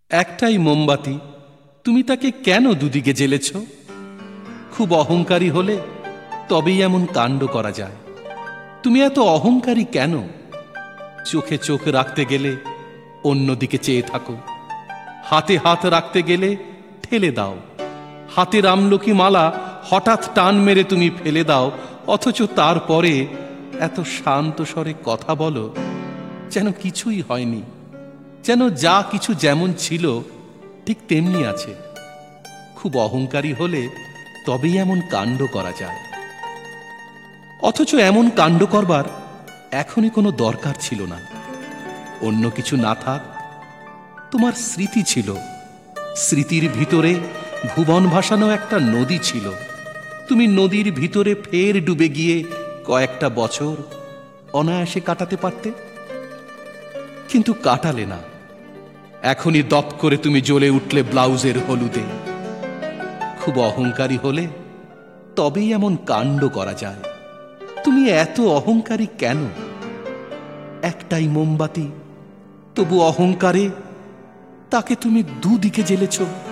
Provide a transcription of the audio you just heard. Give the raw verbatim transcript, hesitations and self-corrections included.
একটাই মোমবাতি, তুমি তাকে কেন দুদিকে জ্বেলেছ? খুব অহংকারী হলে তবেই এমন কাণ্ড করা যায়। তুমি এত অহংকারী কেন? চোখে চোখ রাখতে গেলে অন্যদিকে চেয়ে থাকো, হাতে হাত রাখতে গেলে ঠেলে দাও, হাতের আমলকি মালা হঠাৎ টান মেরে তুমি ফেলে দাও, অথচ তারপরে এত শান্ত স্বরে কথা বলো যেন কিছুই হয়নি, যেন যা কিছু যেমন ছিল ঠিক তেমনি আছে। খুব অহংকারী হলে তবেই এমন কাণ্ড করা যায়। অথচ এমন কাণ্ড করবার এখনই কোনো দরকার ছিল না। অন্য কিছু না থাক, তোমার স্মৃতি ছিল, স্মৃতির ভিতরে ভুবন ভাসানো একটা নদী ছিল। তুমি নদীর ভিতরে ফের ডুবে গিয়ে কয়েকটা বছর অনায়াসে কাটাতে পারতে, কিন্তু কাটালে না। এখনই দপ করে তুমি জ্বলে উঠলে ব্লাউজের হলুদে। খুব অহংকারী হলে তবেই এমন কাণ্ড করা যায়। তুমি এত অহংকারী কেন? একটাই মোমবাতি, তবু অহংকারে তাকে তুমি দুদিকে জ্বেলেছ।